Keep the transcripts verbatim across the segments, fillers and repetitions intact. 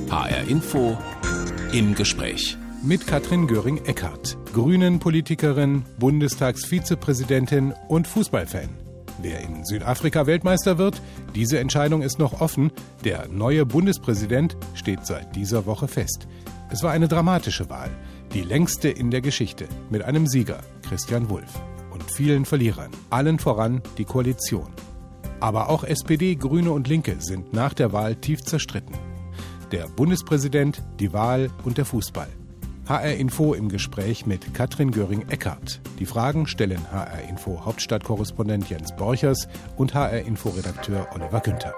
H R Info im Gespräch. Mit Katrin Göring-Eckardt, Grünen-Politikerin, Bundestagsvizepräsidentin und Fußballfan. Wer in Südafrika Weltmeister wird, diese Entscheidung ist noch offen. Der neue Bundespräsident steht seit dieser Woche fest. Es war eine dramatische Wahl, die längste in der Geschichte, mit einem Sieger, Christian Wulff, und vielen Verlierern, allen voran die Koalition. Aber auch S P D, Grüne und Linke sind nach der Wahl tief zerstritten. Der Bundespräsident, die Wahl und der Fußball. H R Info im Gespräch mit Katrin Göring-Eckardt. Die Fragen stellen H R Info Hauptstadtkorrespondent Jens Borchers und H R Info Redakteur Oliver Günther.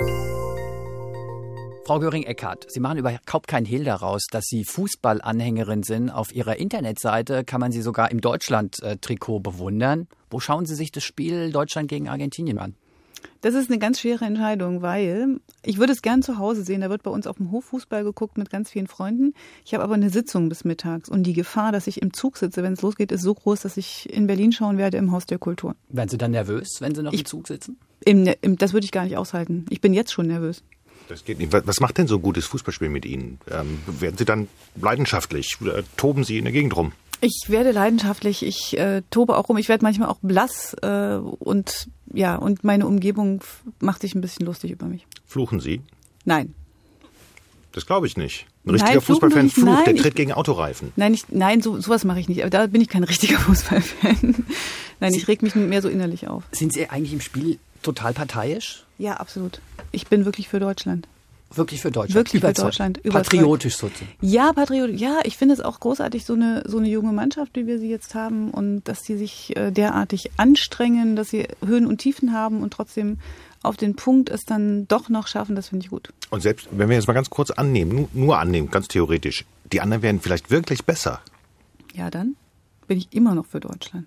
Frau Göring-Eckardt, Sie machen überhaupt keinen Hehl daraus, dass Sie Fußballanhängerin sind. Auf Ihrer Internetseite kann man Sie sogar im Deutschland-Trikot bewundern. Wo schauen Sie sich das Spiel Deutschland gegen Argentinien an? Das ist eine ganz schwere Entscheidung, weil ich würde es gern zu Hause sehen. Da wird bei uns auf dem Hof Fußball geguckt mit ganz vielen Freunden. Ich habe aber eine Sitzung bis mittags und die Gefahr, dass ich im Zug sitze, wenn es losgeht, ist so groß, dass ich in Berlin schauen werde im Haus der Kultur. Werden Sie dann nervös, wenn Sie noch ich, im Zug sitzen? Im, im, das würde ich gar nicht aushalten. Ich bin jetzt schon nervös. Das geht nicht. Was macht denn so ein gutes Fußballspiel mit Ihnen? Ähm, werden Sie dann leidenschaftlich? Oder toben Sie in der Gegend rum? Ich werde leidenschaftlich, ich äh, tobe auch rum, ich werde manchmal auch blass äh, und ja, und meine Umgebung macht sich ein bisschen lustig über mich. Fluchen Sie? Nein. Das glaube ich nicht. Ein richtiger nein, Fußballfan flucht, nein, der tritt ich, gegen Autoreifen. Nein, ich, nein, so, sowas mache ich nicht. Aber da bin ich kein richtiger Fußballfan. Nein, ich reg mich mehr so innerlich auf. Sind Sie eigentlich im Spiel total parteiisch? Ja, absolut. Ich bin wirklich für Deutschland. Wirklich für Deutschland? Wirklich Überzeugt. für Deutschland. Überzeugt. Patriotisch sozusagen. Ja, patriotisch. Ja, ich finde es auch großartig, so eine, so eine junge Mannschaft, wie wir sie jetzt haben und dass sie sich äh, derartig anstrengen, dass sie Höhen und Tiefen haben und trotzdem auf den Punkt es dann doch noch schaffen, das finde ich gut. Und selbst, wenn wir jetzt mal ganz kurz annehmen, nur, nur annehmen, ganz theoretisch, die anderen werden vielleicht wirklich besser. Ja, dann bin ich immer noch für Deutschland.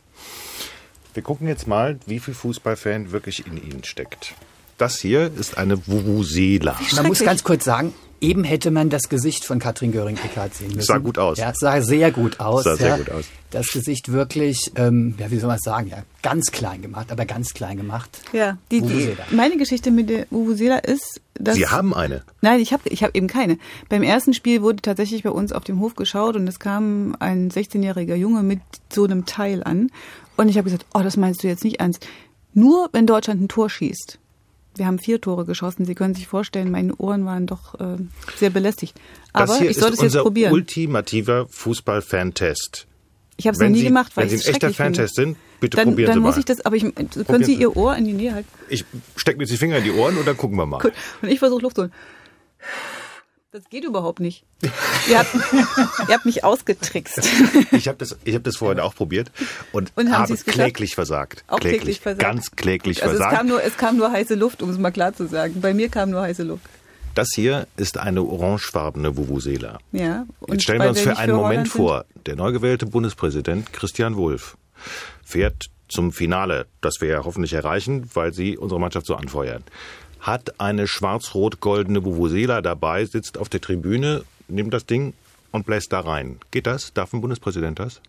Wir gucken jetzt mal, wie viel Fußballfan wirklich in Ihnen steckt. Das hier ist eine Vuvuzela. Man muss ganz kurz sagen, eben hätte man das Gesicht von Katrin Göring-Eckardt sehen müssen. Sah gut aus. Ja, sah sehr gut aus. Sah sehr ja. gut aus. Das Gesicht wirklich, ähm, ja, wie soll man es sagen, ja, ganz klein gemacht, aber ganz klein gemacht. Ja, die, die, meine Geschichte mit der Vuvuzela ist, dass... Sie haben eine? Nein, ich habe ich hab eben keine. Beim ersten Spiel wurde tatsächlich bei uns auf dem Hof geschaut und es kam ein sechzehnjähriger Junge mit so einem Teil an. Und ich habe gesagt, oh, das meinst du jetzt nicht ernst. Nur wenn Deutschland ein Tor schießt. Wir haben vier Tore geschossen. Sie können sich vorstellen, meine Ohren waren doch äh, sehr belästigt. Aber ich sollte es jetzt probieren. Das hier ist unser ultimativer Fußball-Fan-Test. Ich habe es noch nie Sie, gemacht, weil ich es schrecklich finde. Wenn Sie ein echter Fan-Test sind, bitte dann, probieren dann Sie mal. Dann muss ich das, aber ich, können Sie Ihr Ohr in die Nähe halten? Ich stecke mir jetzt die Finger in die Ohren und dann gucken wir mal. Gut. Und ich versuche Luft zu holen. Das geht überhaupt nicht. Ihr habt, ihr habt mich ausgetrickst. Ich habe das, ich hab das vorhin auch probiert und, und habe kläglich versagt. Auch kläglich, kläglich versagt. Ganz kläglich also versagt. Es kam, nur, es kam nur heiße Luft, um es mal klar zu sagen. Bei mir kam nur heiße Luft. Das hier ist eine orangefarbene Vuvuzela. Ja. Und jetzt stellen wir uns für einen für Moment vor, der neu gewählte Bundespräsident Christian Wulff fährt zum Finale, das wir ja hoffentlich erreichen, weil Sie unsere Mannschaft so anfeuern. Hat eine schwarz-rot-goldene Vuvuzela dabei, sitzt auf der Tribüne, nimmt das Ding und bläst da rein. Geht das? Darf ein Bundespräsident das?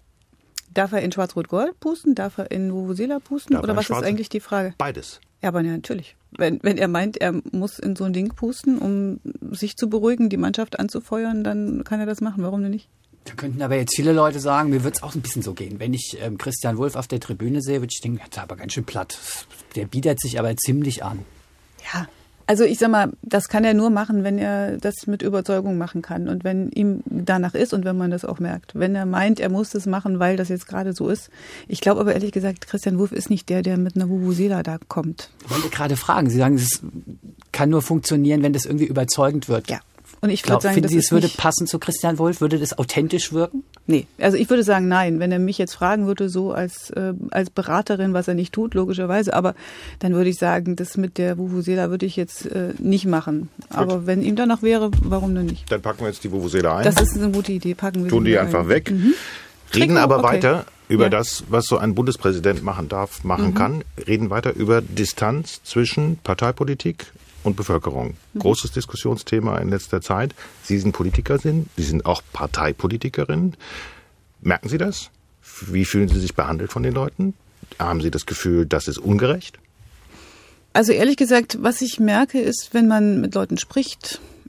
Darf er in schwarz-rot-gold pusten? Darf er in Vuvuzela pusten? Darf Oder was ist eigentlich die Frage? Beides. Ja, aber ja, natürlich. Wenn, wenn er meint, er muss in so ein Ding pusten, um sich zu beruhigen, die Mannschaft anzufeuern, dann kann er das machen. Warum denn nicht? Da könnten aber jetzt viele Leute sagen, mir wird es auch ein bisschen so gehen. Wenn ich ähm, Christian Wulff auf der Tribüne sehe, würde ich denken, das ist aber ganz schön platt. Der bietet sich aber ziemlich an. Ja, also ich sag mal, das kann er nur machen, wenn er das mit Überzeugung machen kann und wenn ihm danach ist und wenn man das auch merkt. Wenn er meint, er muss das machen, weil das jetzt gerade so ist. Ich glaube aber ehrlich gesagt, Christian Wulff ist nicht der, der mit einer Vuvuzela da kommt. Ich wollte gerade fragen, Sie sagen, es kann nur funktionieren, wenn das irgendwie überzeugend wird. Ja. Und ich Glaub, würde sagen, finden das Sie, es würde nicht passen zu Christian Wulff? Würde das authentisch wirken? Nee, also ich würde sagen, nein. Wenn er mich jetzt fragen würde, so als äh, als Beraterin, was er nicht tut, logischerweise, aber dann würde ich sagen, das mit der Vuvuzela würde ich jetzt äh, nicht machen. Gut. Aber wenn ihm danach wäre, warum denn nicht? Dann packen wir jetzt die Vuvuzela ein. Das ist eine gute Idee. Packen wir Tun die einfach ein. weg. Mhm. Reden aber okay. weiter über ja. das, was so ein Bundespräsident machen darf, machen mhm. kann. Reden weiter über Distanz zwischen Parteipolitik und Bevölkerung. Mhm. Großes Diskussionsthema in letzter Zeit. Sie sind Politikerin, Sie sind auch Parteipolitikerin. Merken Sie das? Wie fühlen Sie sich behandelt von den Leuten? Haben Sie das Gefühl, das ist ungerecht? Also ehrlich gesagt, was ich merke, ist, wenn man mit Leuten spricht,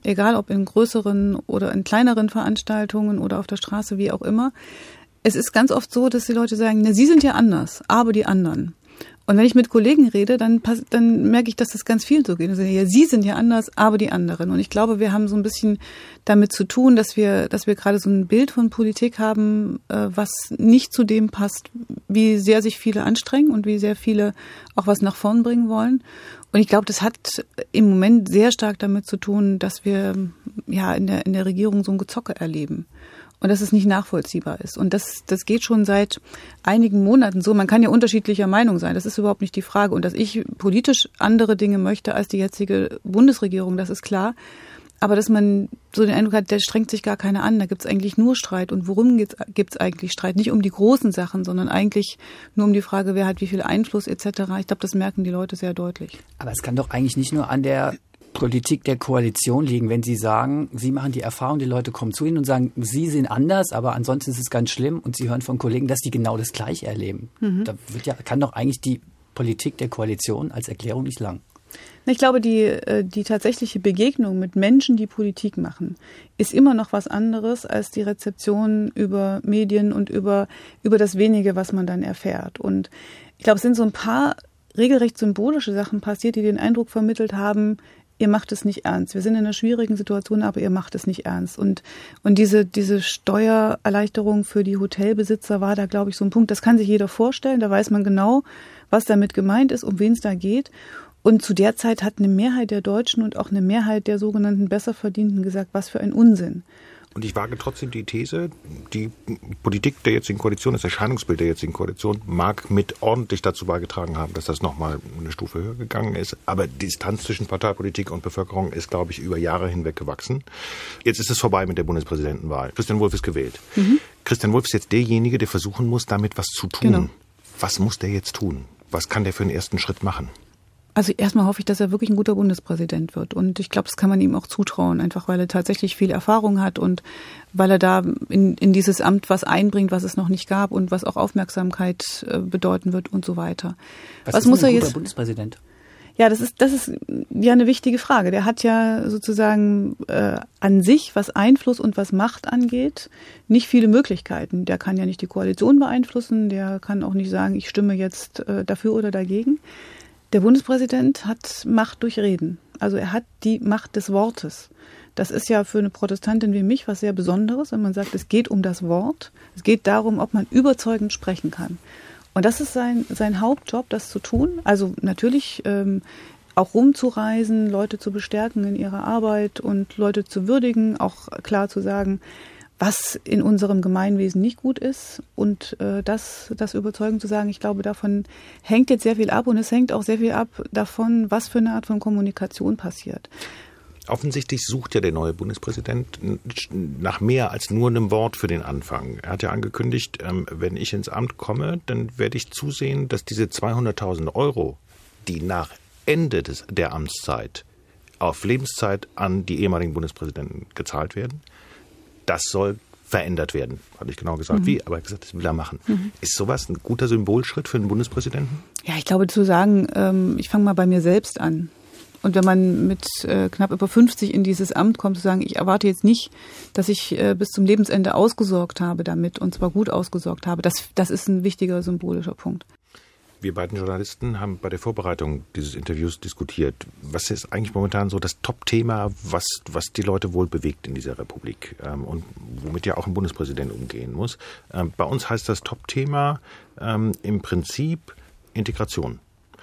egal ob in größeren oder in kleineren Veranstaltungen oder auf der Straße, wie auch immer. Es ist ganz oft so, dass die Leute sagen, na, sie sind ja anders, aber die anderen. Und wenn ich mit Kollegen rede, dann, dann merke ich, dass das ganz vielen so geht. Also, ja, sie sind ja anders, aber die anderen. Und ich glaube, wir haben so ein bisschen damit zu tun, dass wir, dass wir gerade so ein Bild von Politik haben, äh, was nicht zu dem passt, wie sehr sich viele anstrengen und wie sehr viele auch was nach vorn bringen wollen. Und ich glaube, das hat im Moment sehr stark damit zu tun, dass wir ja in der, in der Regierung so ein Gezocke erleben. Und dass es nicht nachvollziehbar ist. Und das, das geht schon seit einigen Monaten so. Man kann ja unterschiedlicher Meinung sein. Das ist überhaupt nicht die Frage. Und dass ich politisch andere Dinge möchte als die jetzige Bundesregierung, das ist klar. Aber dass man so den Eindruck hat, der strengt sich gar keiner an. Da gibt es eigentlich nur Streit. Und worum gibt es eigentlich Streit? Nicht um die großen Sachen, sondern eigentlich nur um die Frage, wer hat wie viel Einfluss et cetera. Ich glaube, das merken die Leute sehr deutlich. Aber es kann doch eigentlich nicht nur an der Politik der Koalition liegen, wenn Sie sagen, Sie machen die Erfahrung, die Leute kommen zu Ihnen und sagen, Sie sind anders, aber ansonsten ist es ganz schlimm und Sie hören von Kollegen, dass die genau das Gleiche erleben. Mhm. Da wird ja, kann doch eigentlich die Politik der Koalition als Erklärung nicht lang. Ich glaube, die, die tatsächliche Begegnung mit Menschen, die Politik machen, ist immer noch was anderes als die Rezeption über Medien und über, über das Wenige, was man dann erfährt. Und ich glaube, es sind so ein paar regelrecht symbolische Sachen passiert, die den Eindruck vermittelt haben, ihr macht es nicht ernst. Wir sind in einer schwierigen Situation, aber ihr macht es nicht ernst. Und, und diese, diese Steuererleichterung für die Hotelbesitzer war da, glaube ich, so ein Punkt. Das kann sich jeder vorstellen. Da weiß man genau, was damit gemeint ist, um wen es da geht. Und zu der Zeit hat eine Mehrheit der Deutschen und auch eine Mehrheit der sogenannten Besserverdienten gesagt, was für ein Unsinn. Und ich wage trotzdem die These, die Politik der jetzigen Koalition, das Erscheinungsbild der jetzigen Koalition mag mit ordentlich dazu beigetragen haben, dass das nochmal eine Stufe höher gegangen ist. Aber die Distanz zwischen Parteipolitik und Bevölkerung ist, glaube ich, über Jahre hinweg gewachsen. Jetzt ist es vorbei mit der Bundespräsidentenwahl. Christian Wulff ist gewählt. Mhm. Christian Wulff ist jetzt derjenige, der versuchen muss, damit was zu tun. Genau. Was muss der jetzt tun? Was kann der für einen ersten Schritt machen? Also erstmal hoffe ich, dass er wirklich ein guter Bundespräsident wird. Und ich glaube, das kann man ihm auch zutrauen, einfach weil er tatsächlich viel Erfahrung hat und weil er da in, in dieses Amt was einbringt, was es noch nicht gab und was auch Aufmerksamkeit äh, bedeuten wird und so weiter. Was, was ist muss ein er guter jetzt, Bundespräsident? Ja, das ist das ist ja eine wichtige Frage. Der hat ja sozusagen äh, an sich, was Einfluss und was Macht angeht, nicht viele Möglichkeiten. Der kann ja nicht die Koalition beeinflussen, der kann auch nicht sagen, ich stimme jetzt äh, dafür oder dagegen. Der Bundespräsident hat Macht durch Reden. Also er hat die Macht des Wortes. Das ist ja für eine Protestantin wie mich was sehr Besonderes, wenn man sagt, es geht um das Wort. Es geht darum, ob man überzeugend sprechen kann. Und das ist sein, sein Hauptjob, das zu tun. Also natürlich ähm, auch rumzureisen, Leute zu bestärken in ihrer Arbeit und Leute zu würdigen, auch klar zu sagen, was in unserem Gemeinwesen nicht gut ist und äh, das, das überzeugend zu sagen, ich glaube, davon hängt jetzt sehr viel ab und es hängt auch sehr viel ab davon, was für eine Art von Kommunikation passiert. Offensichtlich sucht ja der neue Bundespräsident nach mehr als nur einem Wort für den Anfang. Er hat ja angekündigt, ähm, wenn ich ins Amt komme, dann werde ich zusehen, dass diese zweihunderttausend Euro, die nach Ende des, der Amtszeit auf Lebenszeit an die ehemaligen Bundespräsidenten gezahlt werden, das soll verändert werden. Hat nicht genau gesagt, mhm. wie, aber er hat gesagt, das will er machen. Mhm. Ist sowas ein guter Symbolschritt für einen Bundespräsidenten? Ja, ich glaube zu sagen, ähm, ich fange mal bei mir selbst an. Und wenn man mit äh, knapp über fünfzig in dieses Amt kommt, zu sagen, ich erwarte jetzt nicht, dass ich äh, bis zum Lebensende ausgesorgt habe damit, und zwar gut ausgesorgt habe, das, das ist ein wichtiger symbolischer Punkt. Wir beiden Journalisten haben bei der Vorbereitung dieses Interviews diskutiert. Was ist eigentlich momentan so das Top-Thema, was, was die Leute wohl bewegt in dieser Republik ähm, und womit ja auch ein Bundespräsident umgehen muss? Ähm, bei uns heißt das Top-Thema ähm, im Prinzip Integration.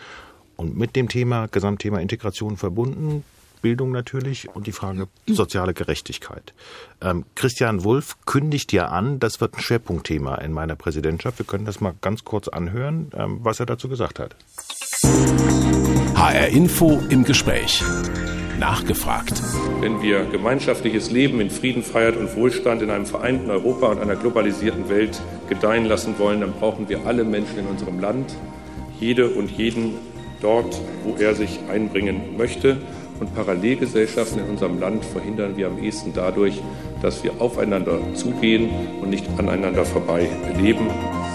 Und mit dem Thema, Gesamtthema Integration verbunden, Bildung natürlich und die Frage soziale Gerechtigkeit. Ähm, Christian Wulff kündigt ja an, das wird ein Schwerpunktthema in meiner Präsidentschaft. Wir können das mal ganz kurz anhören, ähm, was er dazu gesagt hat. H R Info im Gespräch. Nachgefragt. Wenn wir gemeinschaftliches Leben in Frieden, Freiheit und Wohlstand in einem vereinten Europa und einer globalisierten Welt gedeihen lassen wollen, dann brauchen wir alle Menschen in unserem Land, jede und jeden dort, wo er sich einbringen möchte. Und Parallelgesellschaften in unserem Land verhindern wir am ehesten dadurch, dass wir aufeinander zugehen und nicht aneinander vorbei leben.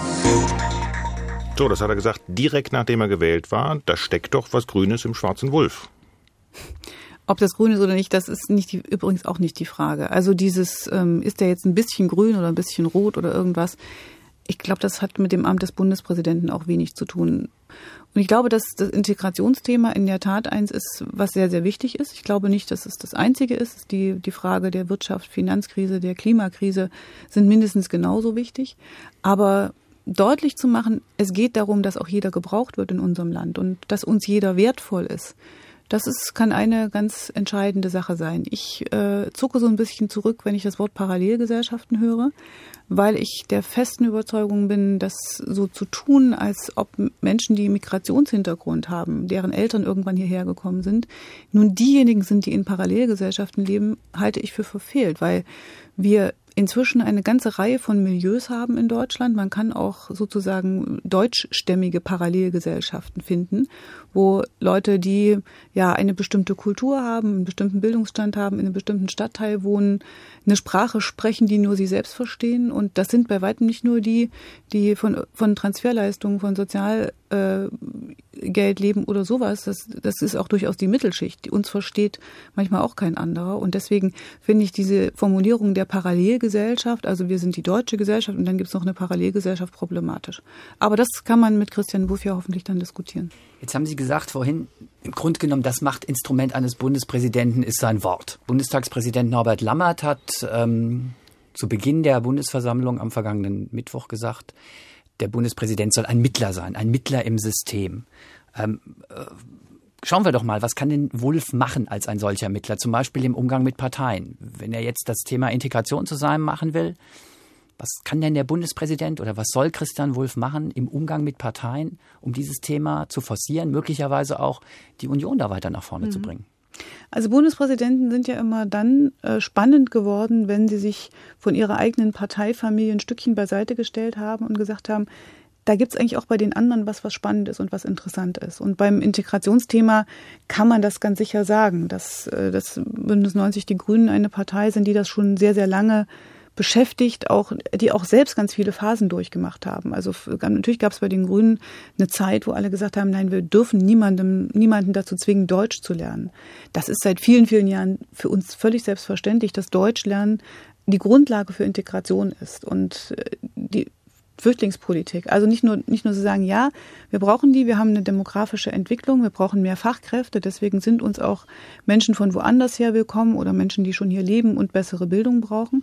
So, das hat er gesagt, direkt nachdem er gewählt war. Da steckt doch was Grünes im schwarzen Wulff. Ob das grün ist oder nicht, das ist nicht die, übrigens auch nicht die Frage. Also dieses, ähm, ist der jetzt ein bisschen grün oder ein bisschen rot oder irgendwas? Ich glaube, das hat mit dem Amt des Bundespräsidenten auch wenig zu tun. Und ich glaube, dass das Integrationsthema in der Tat eins ist, was sehr, sehr wichtig ist. Ich glaube nicht, dass es das Einzige ist. Die, die Frage der Wirtschaft, Finanzkrise, der Klimakrise sind mindestens genauso wichtig. Aber deutlich zu machen, es geht darum, dass auch jeder gebraucht wird in unserem Land und dass uns jeder wertvoll ist. Das ist, kann eine ganz entscheidende Sache sein. Ich äh, zucke so ein bisschen zurück, wenn ich das Wort Parallelgesellschaften höre, weil ich der festen Überzeugung bin, dass so zu tun, als ob Menschen, die Migrationshintergrund haben, deren Eltern irgendwann hierher gekommen sind, nun diejenigen sind, die in Parallelgesellschaften leben, halte ich für verfehlt, weil wir inzwischen eine ganze Reihe von Milieus haben in Deutschland. Man kann auch sozusagen deutschstämmige Parallelgesellschaften finden, wo Leute, die ja eine bestimmte Kultur haben, einen bestimmten Bildungsstand haben, in einem bestimmten Stadtteil wohnen, eine Sprache sprechen, die nur sie selbst verstehen. Und das sind bei weitem nicht nur die, die von, von Transferleistungen, von Sozialgeld äh, leben oder sowas. Das, das ist auch durchaus die Mittelschicht, die uns versteht manchmal auch kein anderer. Und deswegen finde ich diese Formulierung der Parallelgesellschaft, also wir sind die deutsche Gesellschaft und dann gibt es noch eine Parallelgesellschaft, problematisch. Aber das kann man mit Christian Wulff ja hoffentlich dann diskutieren. Jetzt haben Sie gesagt vorhin, im Grunde genommen, das Machtinstrument eines Bundespräsidenten ist sein Wort. Bundestagspräsident Norbert Lammert hat ähm, zu Beginn der Bundesversammlung am vergangenen Mittwoch gesagt, der Bundespräsident soll ein Mittler sein, ein Mittler im System. Ähm, äh, schauen wir doch mal, was kann denn Wulff machen als ein solcher Mittler, zum Beispiel im Umgang mit Parteien? Wenn er jetzt das Thema Integration zusammen machen will, was kann denn der Bundespräsident oder was soll Christian Wulff machen im Umgang mit Parteien, um dieses Thema zu forcieren, möglicherweise auch die Union da weiter nach vorne mhm. zu bringen? Also Bundespräsidenten sind ja immer dann äh, spannend geworden, wenn sie sich von ihrer eigenen Parteifamilie ein Stückchen beiseite gestellt haben und gesagt haben, da gibt es eigentlich auch bei den anderen was, was spannend ist und was interessant ist. Und beim Integrationsthema kann man das ganz sicher sagen, dass äh, das Bündnis neunzig Die Grünen eine Partei sind, die das schon sehr, sehr lange beschäftigt, auch die auch selbst ganz viele Phasen durchgemacht haben. Also natürlich gab es bei den Grünen eine Zeit, wo alle gesagt haben, nein, wir dürfen niemandem, niemanden dazu zwingen, Deutsch zu lernen. Das ist seit vielen, vielen Jahren für uns völlig selbstverständlich, dass Deutschlernen die Grundlage für Integration ist und die Flüchtlingspolitik. Also nicht nur, nicht nur zu sagen, ja, wir brauchen die, wir haben eine demografische Entwicklung, wir brauchen mehr Fachkräfte, deswegen sind uns auch Menschen von woanders her willkommen oder Menschen, die schon hier leben und bessere Bildung brauchen.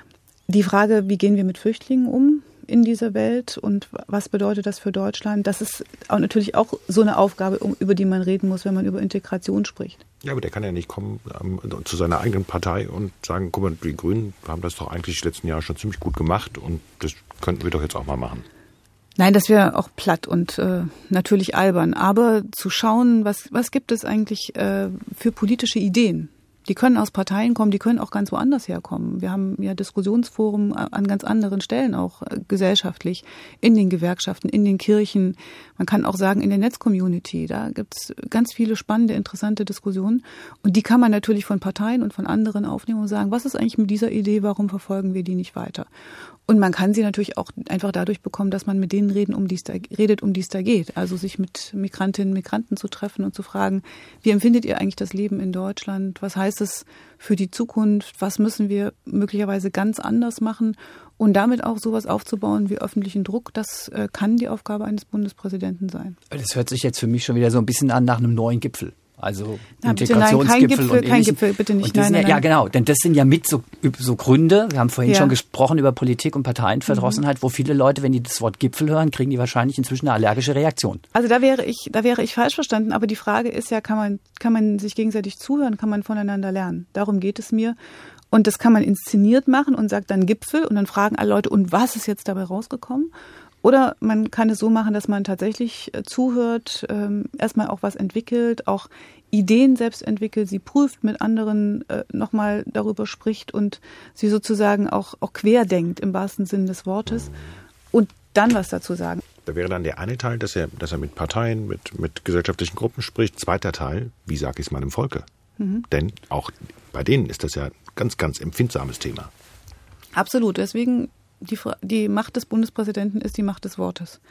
Die Frage, wie gehen wir mit Flüchtlingen um in dieser Welt und was bedeutet das für Deutschland? Das ist auch natürlich auch so eine Aufgabe, über die man reden muss, wenn man über Integration spricht. Ja, aber der kann ja nicht kommen ähm, zu seiner eigenen Partei und sagen, guck mal, die Grünen haben das doch eigentlich die letzten Jahre schon ziemlich gut gemacht und das könnten wir doch jetzt auch mal machen. Nein, das wäre auch platt und äh, natürlich albern. Aber zu schauen, was, was gibt es eigentlich äh, für politische Ideen? Die können aus Parteien kommen, die können auch ganz woanders herkommen. Wir haben ja Diskussionsforen an ganz anderen Stellen auch äh, gesellschaftlich, in den Gewerkschaften, in den Kirchen. Man kann auch sagen, in der Netz-Community. Da gibt's ganz viele spannende, interessante Diskussionen. Und die kann man natürlich von Parteien und von anderen aufnehmen und sagen, was ist eigentlich mit dieser Idee, warum verfolgen wir die nicht weiter? Und man kann sie natürlich auch einfach dadurch bekommen, dass man mit denen reden, um die es da, redet, um die es da geht. Also sich mit Migrantinnen und Migranten zu treffen und zu fragen, wie empfindet ihr eigentlich das Leben in Deutschland? Was heißt es für die Zukunft? Was müssen wir möglicherweise ganz anders machen? Und damit auch sowas aufzubauen wie öffentlichen Druck, das äh, kann die Aufgabe eines Bundespräsidenten sein. Das hört sich jetzt für mich schon wieder so ein bisschen an nach einem neuen Gipfel. Also Na, Integrationsgipfel nein, kein Gipfel, und kein Gipfel, bitte nicht. Nein, ja, nein, ja, nein. genau, denn das sind ja mit so, so Gründe, wir haben vorhin Ja. schon gesprochen über Politik und Parteienverdrossenheit, mhm. wo viele Leute, wenn die das Wort Gipfel hören, kriegen die wahrscheinlich inzwischen eine allergische Reaktion. Also da wäre ich, da wäre ich falsch verstanden, aber die Frage ist ja, kann man, kann man sich gegenseitig zuhören, kann man voneinander lernen? Darum geht es mir. Und das kann man inszeniert machen und sagt dann Gipfel und dann fragen alle Leute, und was ist jetzt dabei rausgekommen? Oder man kann es so machen, dass man tatsächlich zuhört, ähm, erstmal auch was entwickelt, auch Ideen selbst entwickelt, sie prüft, mit anderen äh, nochmal darüber spricht und sie sozusagen auch, auch querdenkt im wahrsten Sinne des Wortes und dann was dazu sagen. Da wäre dann der eine Teil, dass er, dass er mit Parteien, mit, mit gesellschaftlichen Gruppen spricht. Zweiter Teil, wie sage ich es meinem Volke? Mhm. Denn auch bei denen ist das ja ein ganz, ganz empfindsames Thema. Absolut, deswegen die, die Macht des Bundespräsidenten ist die Macht des Wortes.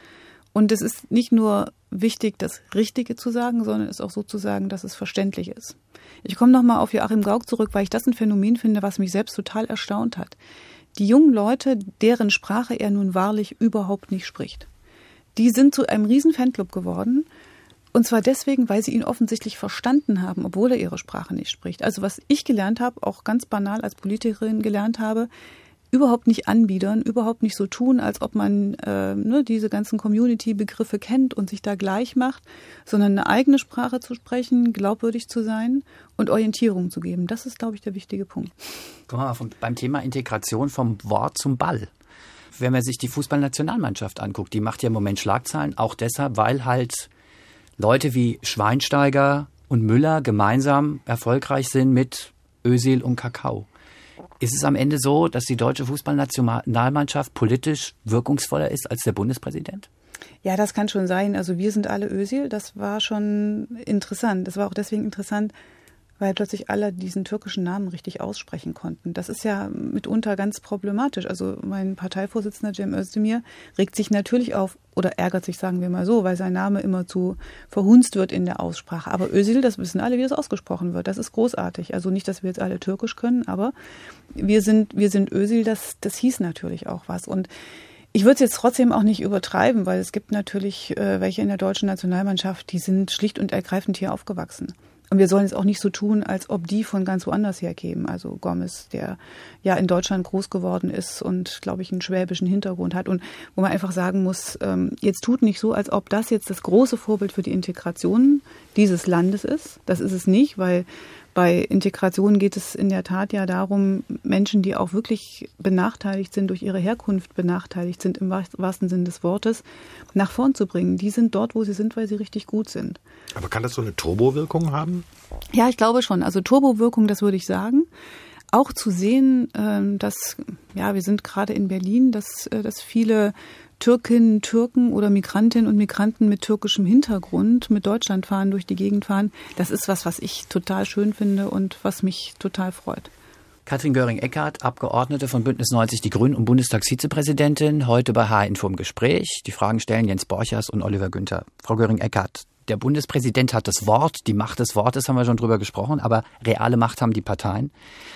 Und es ist nicht nur wichtig, das Richtige zu sagen, sondern es ist auch so zu sagen, dass es verständlich ist. Ich komme nochmal auf Joachim Gauck zurück, weil ich das ein Phänomen finde, was mich selbst total erstaunt hat. Die jungen Leute, deren Sprache er nun wahrlich überhaupt nicht spricht, die sind zu einem riesen Fanclub geworden. Und zwar deswegen, weil sie ihn offensichtlich verstanden haben, obwohl er ihre Sprache nicht spricht. Also was ich gelernt habe, auch ganz banal als Politikerin gelernt habe, überhaupt nicht anbiedern, überhaupt nicht so tun, als ob man äh, ne, diese ganzen Community-Begriffe kennt und sich da gleich macht, sondern eine eigene Sprache zu sprechen, glaubwürdig zu sein und Orientierung zu geben. Das ist, glaube ich, der wichtige Punkt. Guck mal, vom, beim Thema Integration vom Wort zum Ball. Wenn man sich die Fußballnationalmannschaft anguckt, die macht ja im Moment Schlagzeilen, auch deshalb, weil halt Leute wie Schweinsteiger und Müller gemeinsam erfolgreich sind mit Özil und Kakao. Ist es am Ende so, dass die deutsche Fußballnationalmannschaft politisch wirkungsvoller ist als der Bundespräsident? Ja, das kann schon sein. Also wir sind alle Özil. Das war schon interessant. Das war auch deswegen interessant, weil plötzlich alle diesen türkischen Namen richtig aussprechen konnten. Das ist ja mitunter ganz problematisch. Also mein Parteivorsitzender Cem Özdemir regt sich natürlich auf oder ärgert sich, sagen wir mal so, weil sein Name immer zu verhunzt wird in der Aussprache. Aber Özil, das wissen alle, wie das ausgesprochen wird. Das ist großartig. Also nicht, dass wir jetzt alle Türkisch können, aber wir sind, wir sind Özil, das, das hieß natürlich auch was. Und ich würde es jetzt trotzdem auch nicht übertreiben, weil es gibt natürlich äh, welche in der deutschen Nationalmannschaft, die sind schlicht und ergreifend hier aufgewachsen. Und wir sollen es auch nicht so tun, als ob die von ganz woanders herkämen. Also Gomez, der ja in Deutschland groß geworden ist und, glaube ich, einen schwäbischen Hintergrund hat. Und wo man einfach sagen muss, ähm, jetzt tut nicht so, als ob das jetzt das große Vorbild für die Integration dieses Landes ist. Das ist es nicht, weil bei Integration geht es in der Tat ja darum, Menschen, die auch wirklich benachteiligt sind, durch ihre Herkunft benachteiligt sind, im wahrsten Sinne des Wortes, nach vorn zu bringen. Die sind dort, wo sie sind, weil sie richtig gut sind. Aber kann das so eine Turbowirkung haben? Ja, ich glaube schon. Also Turbowirkung, das würde ich sagen. Auch zu sehen, dass, ja, wir sind gerade in Berlin, dass, dass viele Türkinnen, Türken oder Migrantinnen und Migranten mit türkischem Hintergrund mit Deutschland fahren, durch die Gegend fahren. Das ist was, was ich total schön finde und was mich total freut. Katrin Göring-Eckardt, Abgeordnete von Bündnis neunzig Die Grünen und Bundestagsvizepräsidentin, heute bei H R-Info im Gespräch. Die Fragen stellen Jens Borchers und Oliver Günther. Frau Göring-Eckardt, der Bundespräsident hat das Wort, die Macht des Wortes haben wir schon drüber gesprochen, aber reale Macht haben die Parteien.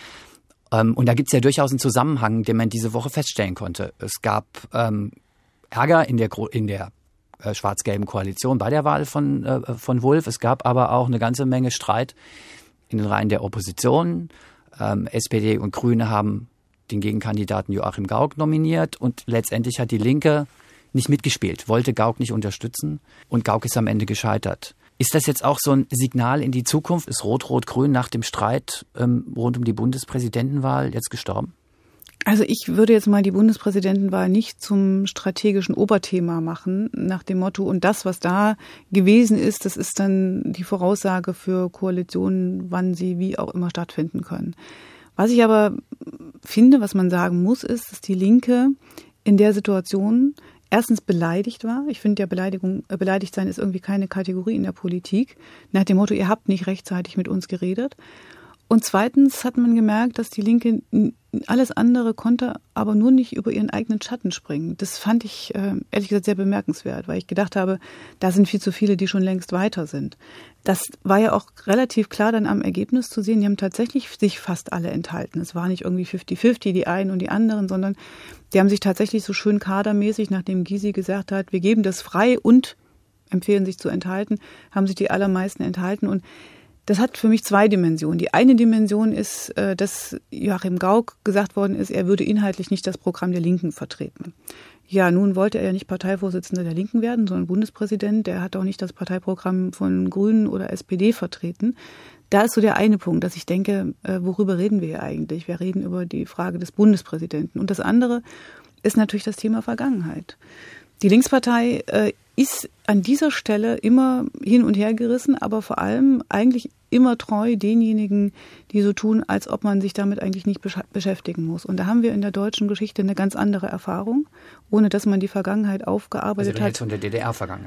Und da gibt es ja durchaus einen Zusammenhang, den man diese Woche feststellen konnte. Es gab ähm, Ärger in der, in der äh, schwarz-gelben Koalition bei der Wahl von, äh, von Wulff. Es gab aber auch eine ganze Menge Streit in den Reihen der Opposition. Ähm, S P D und Grüne haben den Gegenkandidaten Joachim Gauck nominiert und letztendlich hat die Linke nicht mitgespielt, wollte Gauck nicht unterstützen und Gauck ist am Ende gescheitert. Ist das jetzt auch so ein Signal in die Zukunft? Ist Rot-Rot-Grün nach dem Streit ähm, rund um die Bundespräsidentenwahl jetzt gestorben? Also ich würde jetzt mal die Bundespräsidentenwahl nicht zum strategischen Oberthema machen, nach dem Motto, und das, was da gewesen ist, das ist dann die Voraussage für Koalitionen, wann sie wie auch immer stattfinden können. Was ich aber finde, was man sagen muss, ist, dass die Linke in der Situation erstens beleidigt war. Ich finde ja, Beleidigung, äh, beleidigt sein ist irgendwie keine Kategorie in der Politik. Nach dem Motto, ihr habt nicht rechtzeitig mit uns geredet. Und zweitens hat man gemerkt, dass die Linke alles andere konnte, aber nur nicht über ihren eigenen Schatten springen. Das fand ich äh, ehrlich gesagt sehr bemerkenswert, weil ich gedacht habe, da sind viel zu viele, die schon längst weiter sind. Das war ja auch relativ klar dann am Ergebnis zu sehen. Die haben tatsächlich sich fast alle enthalten. Es war nicht irgendwie fünfzig fünfzig, die einen und die anderen, sondern die haben sich tatsächlich so schön kadermäßig, nachdem Gysi gesagt hat, wir geben das frei und empfehlen sich zu enthalten, haben sich die allermeisten enthalten. Und das hat für mich zwei Dimensionen. Die eine Dimension ist, dass Joachim Gauck gesagt worden ist, er würde inhaltlich nicht das Programm der Linken vertreten. Ja, nun wollte er ja nicht Parteivorsitzender der Linken werden, sondern Bundespräsident. Der hat auch nicht das Parteiprogramm von Grünen oder S P D vertreten. Da ist so der eine Punkt, dass ich denke, worüber reden wir hier eigentlich? Wir reden über die Frage des Bundespräsidenten. Und das andere ist natürlich das Thema Vergangenheit. Die Linkspartei äh, ist an dieser Stelle immer hin und her gerissen, aber vor allem eigentlich immer treu denjenigen, die so tun, als ob man sich damit eigentlich nicht besch- beschäftigen muss. Und da haben wir in der deutschen Geschichte eine ganz andere Erfahrung, ohne dass man die Vergangenheit aufgearbeitet also hat. Jetzt von der D D R-Vergangenheit.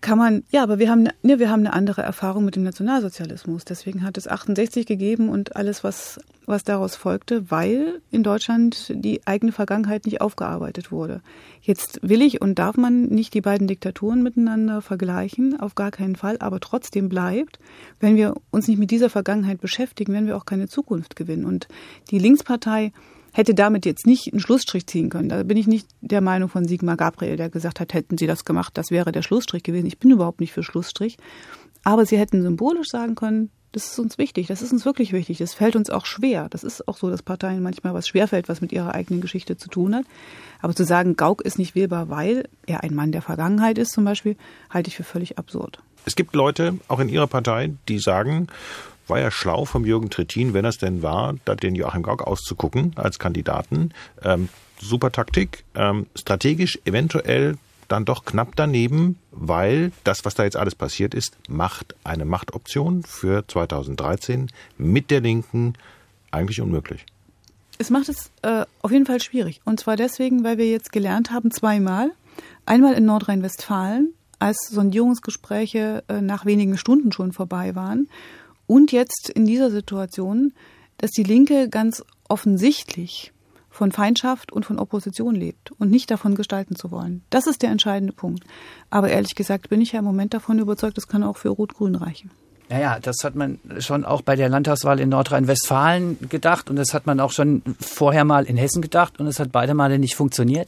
kann man, ja, aber wir haben, ne, wir haben eine andere Erfahrung mit dem Nationalsozialismus. Deswegen hat es achtundsechzig gegeben und alles, was, was daraus folgte, weil in Deutschland die eigene Vergangenheit nicht aufgearbeitet wurde. Jetzt will ich und darf man nicht die beiden Diktaturen miteinander vergleichen, auf gar keinen Fall, aber trotzdem bleibt, wenn wir uns nicht mit dieser Vergangenheit beschäftigen, werden wir auch keine Zukunft gewinnen. Und die Linkspartei hätte damit jetzt nicht einen Schlussstrich ziehen können. Da bin ich nicht der Meinung von Sigmar Gabriel, der gesagt hat, hätten sie das gemacht, das wäre der Schlussstrich gewesen. Ich bin überhaupt nicht für Schlussstrich. Aber sie hätten symbolisch sagen können, das ist uns wichtig, das ist uns wirklich wichtig, das fällt uns auch schwer. Das ist auch so, dass Parteien manchmal was schwerfällt, was mit ihrer eigenen Geschichte zu tun hat. Aber zu sagen, Gauck ist nicht wählbar, weil er ein Mann der Vergangenheit ist zum Beispiel, halte ich für völlig absurd. Es gibt Leute, auch in Ihrer Partei, die sagen, war ja schlau vom Jürgen Trittin, wenn es denn war, da den Joachim Gauck auszugucken als Kandidaten. Ähm, super Taktik, ähm, strategisch eventuell dann doch knapp daneben, weil das, was da jetzt alles passiert ist, macht eine Machtoption für zweitausenddreizehn mit der Linken eigentlich unmöglich. Es macht es äh, auf jeden Fall schwierig. Und zwar deswegen, weil wir jetzt gelernt haben, zweimal. Einmal in Nordrhein-Westfalen, als Sondierungsgespräche äh, nach wenigen Stunden schon vorbei waren. Und jetzt in dieser Situation, dass die Linke ganz offensichtlich von Feindschaft und von Opposition lebt und nicht davon gestalten zu wollen. Das ist der entscheidende Punkt. Aber ehrlich gesagt bin ich ja im Moment davon überzeugt, das kann auch für Rot-Grün reichen. Naja, das hat man schon auch bei der Landtagswahl in Nordrhein-Westfalen gedacht und das hat man auch schon vorher mal in Hessen gedacht und es hat beide Male nicht funktioniert.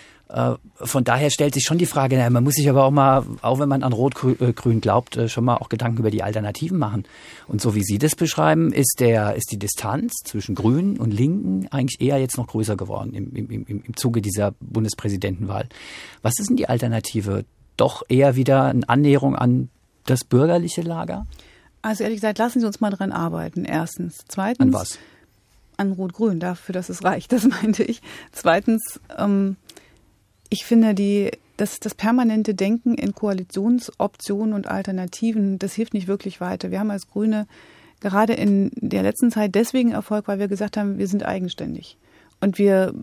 Von daher stellt sich schon die Frage, na, man muss sich aber auch mal, auch wenn man an Rot-Grün glaubt, schon mal auch Gedanken über die Alternativen machen. Und so wie Sie das beschreiben, ist der, ist die Distanz zwischen Grünen und Linken eigentlich eher jetzt noch größer geworden im, im, im, im Zuge dieser Bundespräsidentenwahl. Was ist denn die Alternative? Doch eher wieder eine Annäherung an das bürgerliche Lager? Also ehrlich gesagt, lassen Sie uns mal dran arbeiten, erstens. Zweitens. An was? An Rot-Grün, dafür, dass es reicht, das meinte ich. Zweitens, ähm, ich finde, die, das, das permanente Denken in Koalitionsoptionen und Alternativen, das hilft nicht wirklich weiter. Wir haben als Grüne gerade in der letzten Zeit deswegen Erfolg, weil wir gesagt haben, wir sind eigenständig. Und wir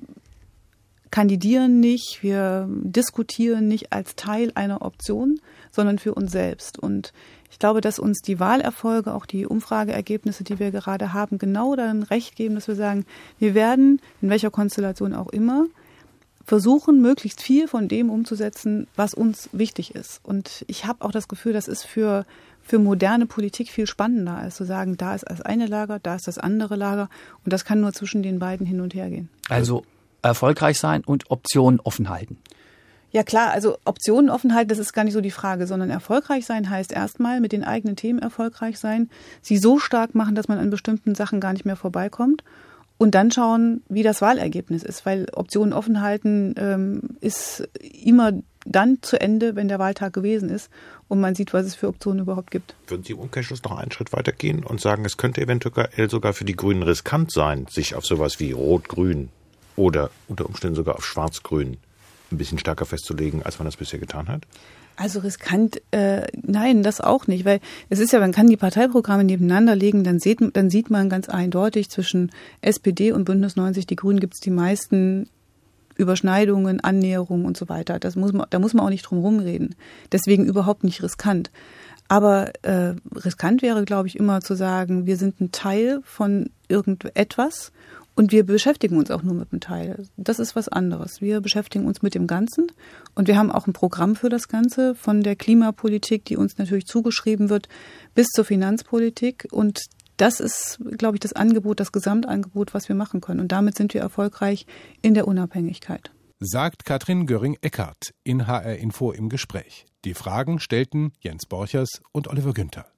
kandidieren nicht, wir diskutieren nicht als Teil einer Option, sondern für uns selbst. Und ich glaube, dass uns die Wahlerfolge, auch die Umfrageergebnisse, die wir gerade haben, genau darin recht geben, dass wir sagen, wir werden, in welcher Konstellation auch immer, versuchen, möglichst viel von dem umzusetzen, was uns wichtig ist. Und ich habe auch das Gefühl, das ist für, für moderne Politik viel spannender, als zu sagen, da ist das eine Lager, da ist das andere Lager. Und das kann nur zwischen den beiden hin und her gehen. Also erfolgreich sein und Optionen offen halten. Ja klar, also Optionen offen halten, das ist gar nicht so die Frage, sondern erfolgreich sein heißt erstmal mit den eigenen Themen erfolgreich sein, sie so stark machen, dass man an bestimmten Sachen gar nicht mehr vorbeikommt. Und dann schauen, wie das Wahlergebnis ist, weil Optionen offen halten ähm, ist immer dann zu Ende, wenn der Wahltag gewesen ist und man sieht, was es für Optionen überhaupt gibt. Würden Sie im Umkehrschluss noch einen Schritt weiter gehen und sagen, es könnte eventuell sogar für die Grünen riskant sein, sich auf sowas wie Rot-Grün oder unter Umständen sogar auf Schwarz-Grün ein bisschen stärker festzulegen, als man das bisher getan hat? Also riskant, äh, nein, das auch nicht, weil es ist ja, man kann die Parteiprogramme nebeneinander legen, dann sieht, dann sieht man ganz eindeutig zwischen S P D und Bündnis neunzig Die Grünen gibt es die meisten Überschneidungen, Annäherungen und so weiter. Das muss man, da muss man auch nicht drum rumreden. Deswegen überhaupt nicht riskant. Aber äh, riskant wäre, glaube ich, immer zu sagen, wir sind ein Teil von irgendetwas und wir beschäftigen uns auch nur mit einem Teil. Das ist was anderes. Wir beschäftigen uns mit dem Ganzen und wir haben auch ein Programm für das Ganze, von der Klimapolitik, die uns natürlich zugeschrieben wird, bis zur Finanzpolitik. Und das ist, glaube ich, das Angebot, das Gesamtangebot, was wir machen können. Und damit sind wir erfolgreich in der Unabhängigkeit. Sagt Katrin Göring-Eckardt in H R Info im Gespräch. Die Fragen stellten Jens Borchers und Oliver Günther.